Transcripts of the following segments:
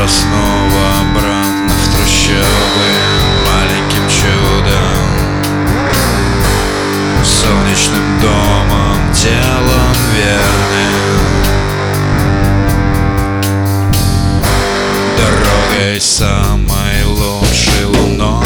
снова обратно в трущобы маленьким чудом, солнечным домом, делом верным, дорогой самой лучшей луною.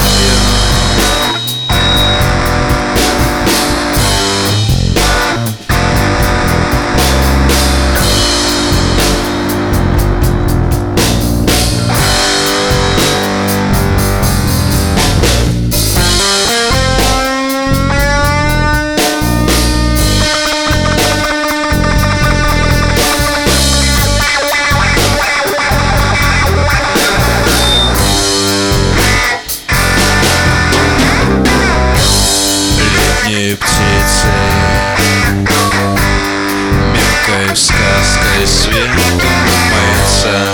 Птицей, мягкой сказкой светом мыться,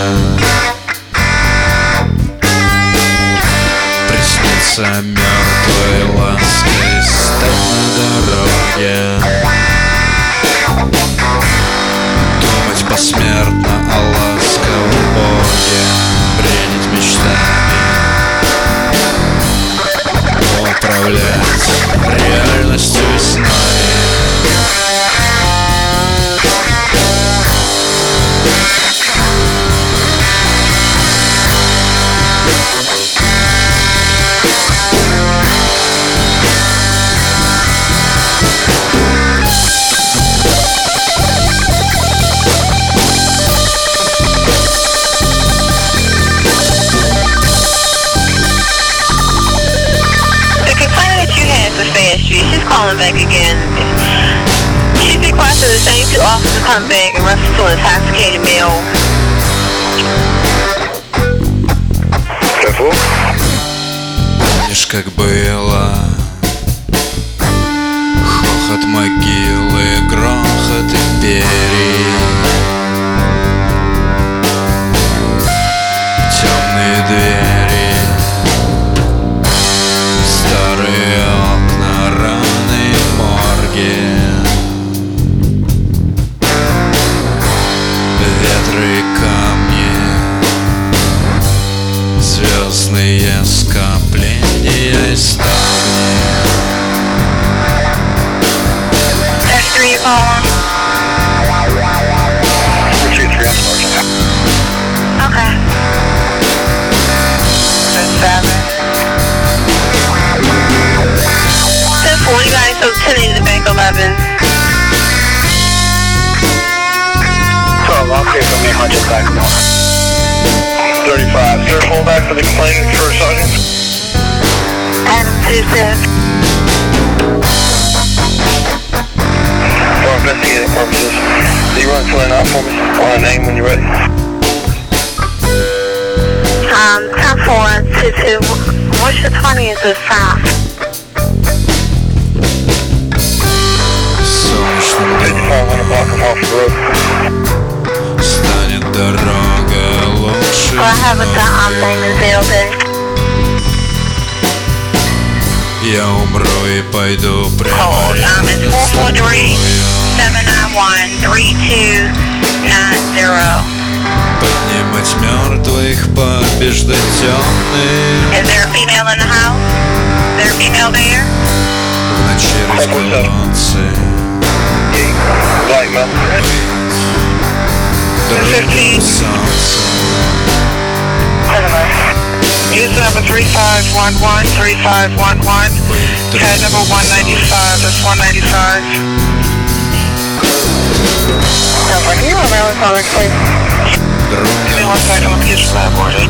приснится мертвой лаской стать на дороге, думать посмертно о ласковом Боге, бредить мечтами, управлять реальностью и снами. She's calling back again. She's requested the same two officers come back in reference to an intoxicated male. Помнишь, как было? Хохот могилы, грохот империи, темные двери, старые окна, раны, морги, ветры, камни, звездные скопления и ставни. That's 3 calling. Okay. That's 7. 10-4, you guys, so 10 in the bank 11. So, okay, so me hunch it back on. 35. Is there a holdback for the complainant for Sergeant? Adam 2-6. For investigating purposes. Do you run something out for me on a name when you're ready? 10-4, 2-2. What's your 20 is this from? Станет дорога лучше. Well, I have a name in building. Я умру и пойду прямо Cold. It's 443-791-3290. поднимать мертвых, побеждать темных. Is there a female in the house? Is there a female there? В ночи разгонцы. Black man. Дорогим солнцем. Use number 3511, 3511, tag number 195, that's 195. Can you remember calling, please? Give me 1 second, let me get your lab order.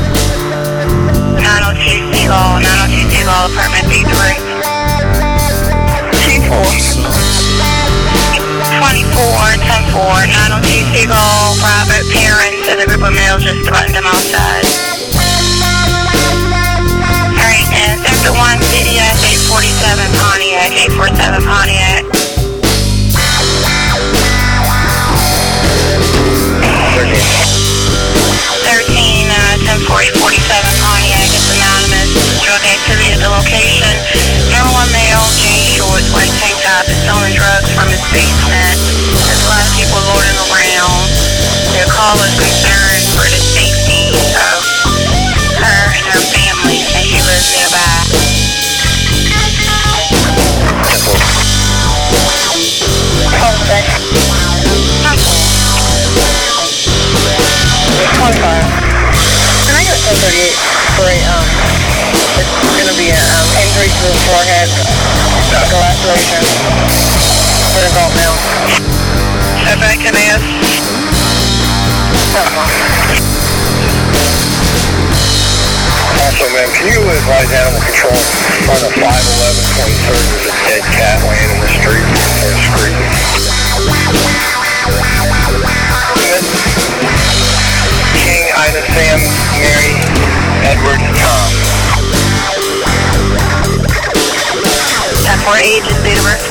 902 Seagull, 902 Seagull, apartment B3. T4. 24, 10-4, 902 Seagull, private parents, and a group of males just threatened them outside. Alright, and Sector 1, CDS 847 Pontiac, 847 Pontiac. 13, 10-4, 847 Pontiac, it's anonymous, drug activity at the location. Number 1 male, jean shorts, white tank top, is selling drugs from his basement. There's a lot of people loading around. Their call is concerned for the safety of 1038 for a, it's gonna be an injury to the forehead, laceration, for the adult male. FACNAS. Also, ma'am, can you advise animal control in front of 511 23rd? There's a dead cat laying in the street or screaming. King, Ida, Sam, Mary, Edward, Tom. 10-4 age and date of birth.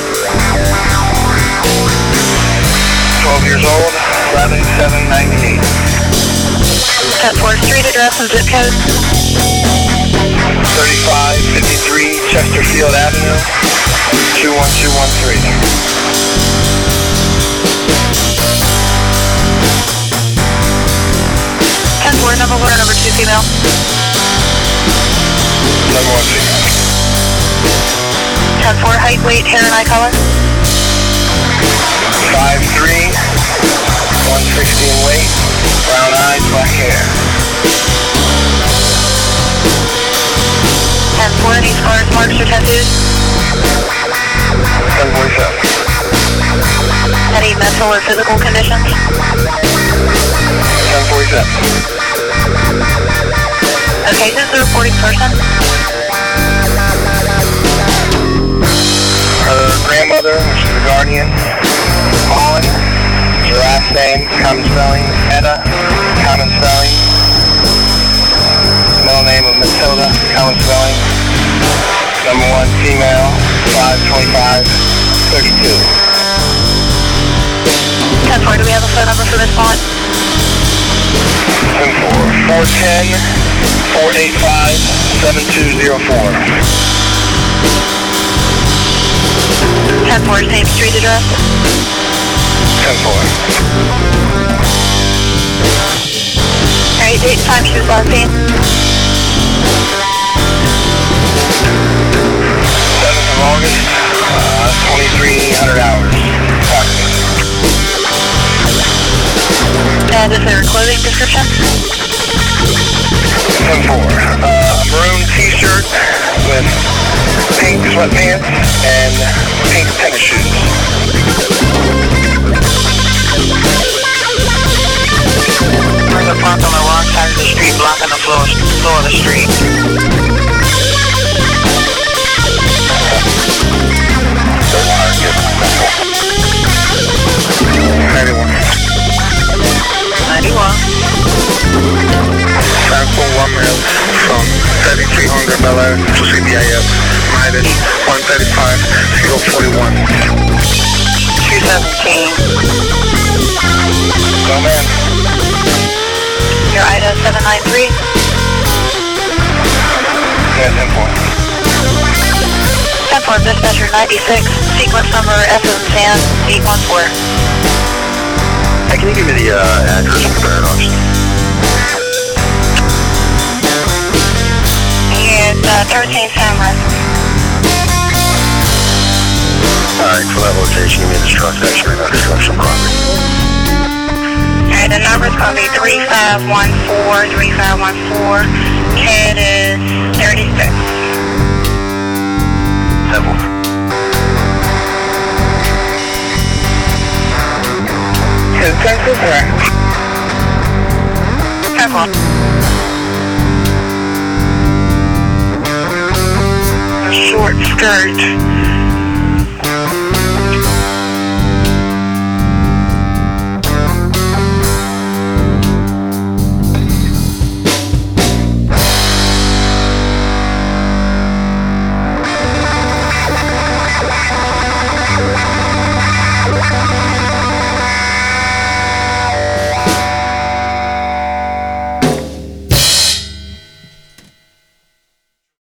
12 years old, 11/7/98. 10-4 street address and zip code. 3553 Chesterfield Avenue, 21213. 10-4 number 1 or number 2 female. Number 1 female. 10-4 height, weight, hair, and eye color. 5'3", 160 in weight, brown eyes, black hair. 10-4 any scars, marks, or tattoos. 1047. Any mental or physical conditions. 1047. Okay, who's the reporting person? Her grandmother, which is the guardian, Colin. Her last name, common spelling, Etta, common spelling. Middle name of Matilda, common spelling. Number 1 female, 52532. 10-4, do we have a phone number for this one? 410 485 7204. 10-4, same street address. 10-4. Alright, date and time she was last seen. 7th of August, 2300 hours. And is there a clothing description? 10-4. A maroon t-shirt with pink sweatpants and pink tennis shoes. There's a park on the wrong side of the street, blocking the floor of the street. Sample 1 mil from 3300 Bel Air to CBIF, mileage 135, 041. 217. Go man. Your Ida 793. Yeah, 10-4. 10-4, dispatcher 96, sequence number S as in Sam, 814. Hey, can you give me the address of the Paradox? It's 13 Samra. Alright, for that location, give me the truck X-ray under construction property. Alright, the number's going to be 3514, 3514. Kid is 36. Simple. Is Texas or? Careful. A short skirt